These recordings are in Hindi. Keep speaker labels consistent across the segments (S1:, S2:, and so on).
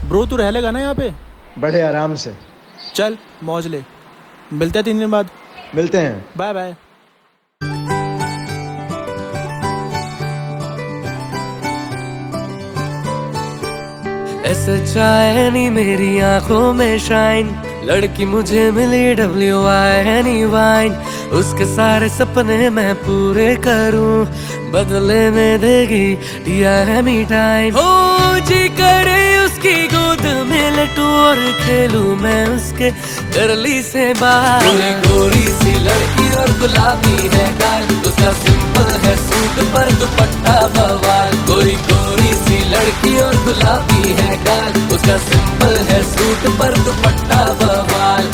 S1: ब्रो तू रह लेगा ना यहाँ पे?
S2: बड़े आराम से।
S1: चल मौज ले, मिलते हैं 3 दिन बाद।
S2: मिलते हैं।
S1: Bye bye.
S3: ऐसे चाहे नहीं मेरी आंखों में शाइन, लड़की मुझे मिली WINE वाइन। उसके सारे सपने मैं पूरे करूं, बदले में देगी DRME टाइम। हो जी करे उसकी गोद में लटूं और खेलूं मैं उसके करली से बात। गोरी गोरी सी लड़की और गुलाबी है गाल, उसका सिंपल है सूट पर दुपट्टा बवाल। गोरी गोरी सी लड़की और गुलाबी है गाल, उसका सिंपल है सूट पर दुपट्टा बवाल।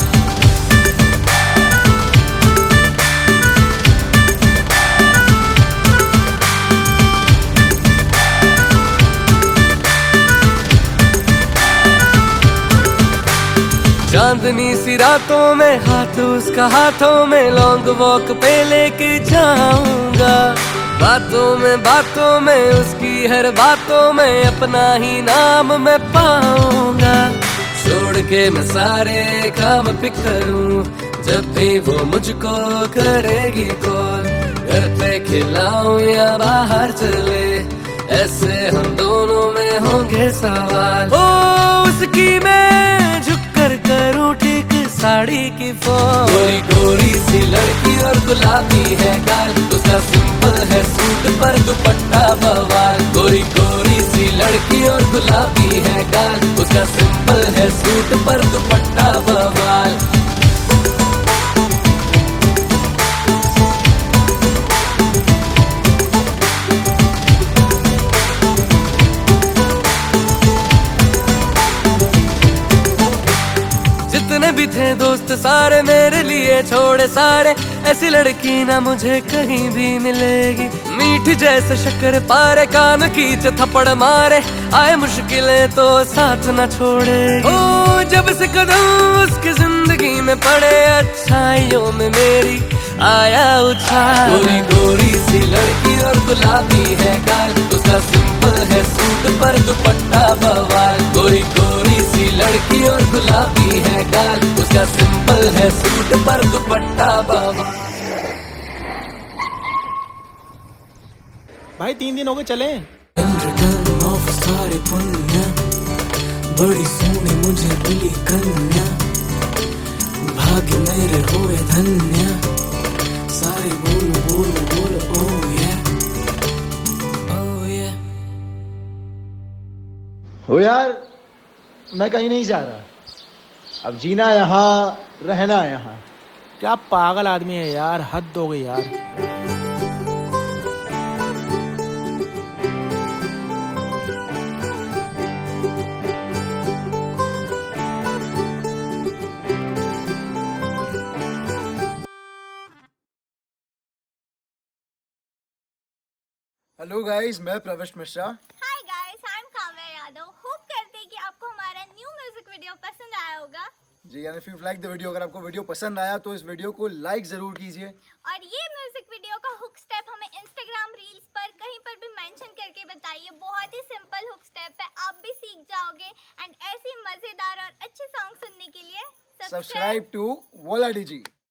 S3: चांदनी सी रातों में हाथ उसका हाथों में, लॉन्ग वॉक पे लेके जाऊंगा। बातों में उसकी हर बातों में अपना ही नाम मैं पाऊंगा। छोड़ के मैं सारे काम पे करूं, जब भी वो मुझको करेगी कॉल। घर पे खिलाऊं या बाहर चले, ऐसे हम दोनों में होंगे सवाल। ओ उसकी मैं झुककर करूं ठीक साड़ी की फॉल। गोरी गोरी सी लड़की और गुलाबी है गाल, उसका सिंपल है सूट पर दुपट्टा बवाल। गोरी गोरी सी लड़की और गुलाबी है गाल, उसका सिंपल है सूट पर दुपट्टा बवाल। जितने भी थे दोस्त सारे मेरे लिए छोड़े सारे, ऐसी लड़की ना मुझे कहीं भी मिलेगी। मीठी जैसे शक्कर पारे, कान खींच थप्पड़ मारे, आए मुश्किलें तो साथ न छोड़ेगी। ओ जब से कदम उसकी जिंदगी में पड़े, अच्छाइयों में मेरी आया उछाल। गोरी गोरी सी लड़की और गुलाबी है गाल, उसका सिंपल है सूट पर दुपट्टा बवाल। गोरी गोरी सी लड़की और गुलाबी है गाल, उसका सिंपल है सूट पर दुपट्टा बवाल।
S1: भाई 3 दिन हो गए, चले।
S3: सारे पुण्य बड़ी सोनी मुझे मिली कन्या, भाग्य मेरे होए धन्य। सारे बोल बोल बोल ओ ये ओ ये।
S2: हो यार, मैं कहीं नहीं जा रहा। अब जीना यहाँ, रहना यहाँ।
S1: क्या पागल आदमी है यार, हद हो गई यार।
S2: हेलो गाइस, मैं Pravesh Mishra.
S4: Hi guys, I am Kavya Yadav. Hope करते हैं कि आपको हमारा न्यू म्यूजिक वीडियो पसंद आया होगा।
S2: जी, and if you like the video, अगर आपको वीडियो पसंद आया तो इस वीडियो को लाइक जरूर कीजिए।
S4: और ये म्यूजिक वीडियो का हुक स्टेप हमें इंस्टाग्राम रील्स पर कहीं पर भी मेंशन करके बताइए। बहुत ही सिंपल हुक स्टेप है, आप भी सीख जाओगे। एंड ऐसी मजेदार और अच्छे सॉन्ग सुनने के लिए
S2: सब्सक्राइब टू वोला डीजी।